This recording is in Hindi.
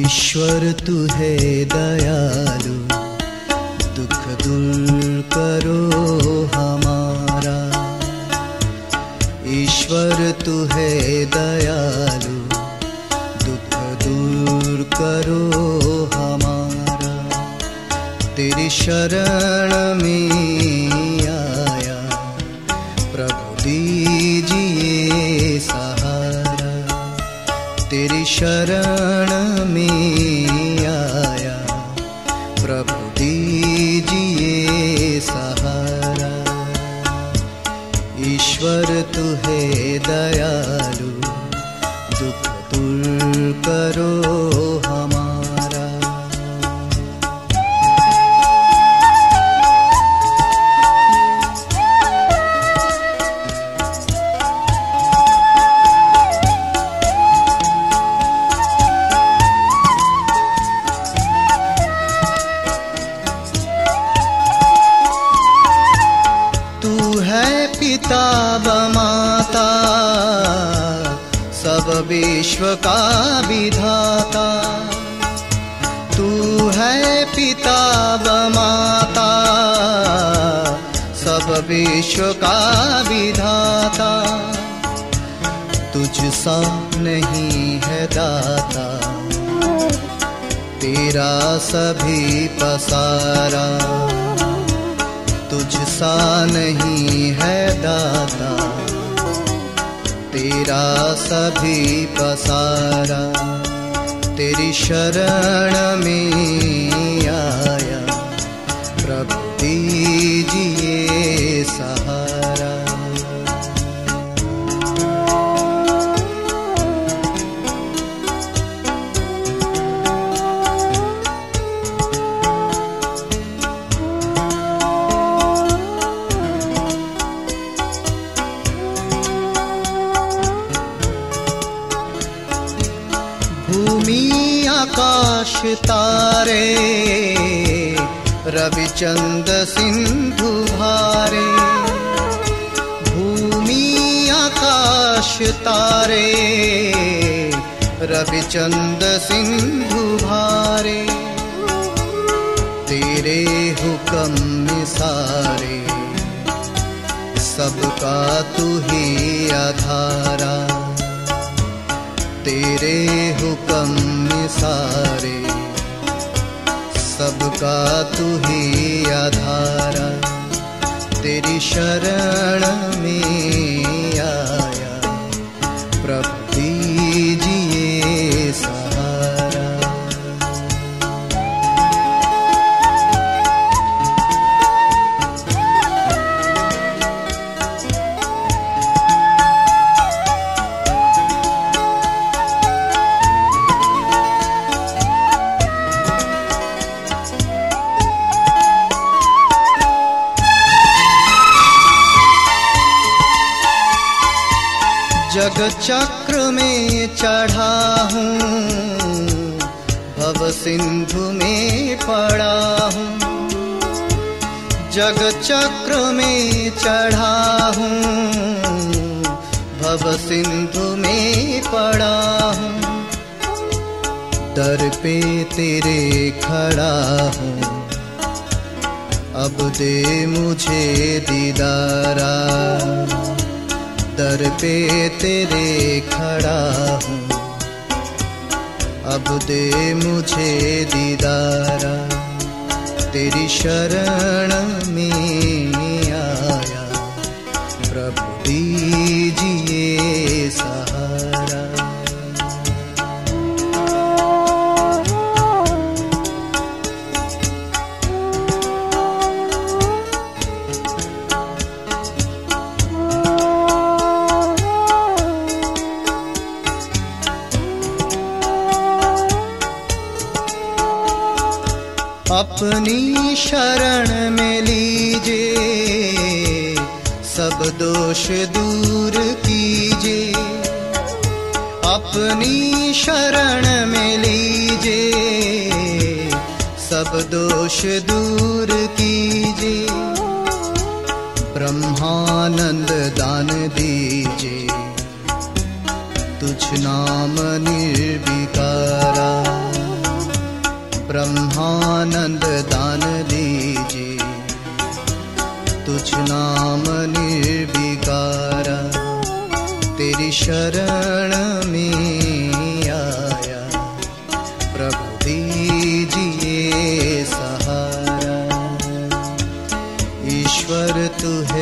ईश्वर तू है दयालु, दुख दूर करो हमारा। ईश्वर तू है दयालु, दुख दूर करो हमारा। तेरी शरण में आया, प्रभु दीजिए सहारा। तेरी शरण में आया, प्रभु दीजिए सहारा। ईश्वर तू है दयालु, दुख दूर करो हमारा। पिता व माता, सब विश्व का विधाता। तू है पिता व माता, सब विश्व का विधाता। तुझ सा नहीं है दाता, तेरा सभी पसारा। तुझ सा नहीं है दाता, तेरा सभी पसारा। तेरी शरण में आया, प्रभु दीजिए सहारा। भूमि आकाश तारे, रविचंद सिंधु भारे। भूमि आकाश तारे, रविचंद सिंधु भारे। तेरे हुक्म सारे, सबका तू ही आधारा। तेरे हुक्म सारे, सबका तू ही आधारा। तेरी शरण में आया, प्रभु दीजिए सहारा। जग चक्र में चढ़ा हूँ, भव सिंधु में पड़ा हूँ। जग चक्र में चढ़ा हूँ, भव सिंधु में पड़ा हूँ। दर पे तेरे खड़ा हूँ, अब दे मुझे दीदारा। दर पे तेरे खड़ा हूँ, अब दे मुझे दीदारा। तेरी शरण में आया, प्रभु दीजिए सहारा। अपनी शरण में लीजिए, सब दोष दूर कीजिए। अपनी शरण में लीजिए, सब दोष दूर कीजिए। ब्रह्मानंद दान दीजिए, तुझ नाम निर्विकारा। ब्रह्मानंद दान दीजिए। तुझ नाम निर्विकारा तेरी शरण में आया, प्रभु दीजिए सहारा। ईश्वर तू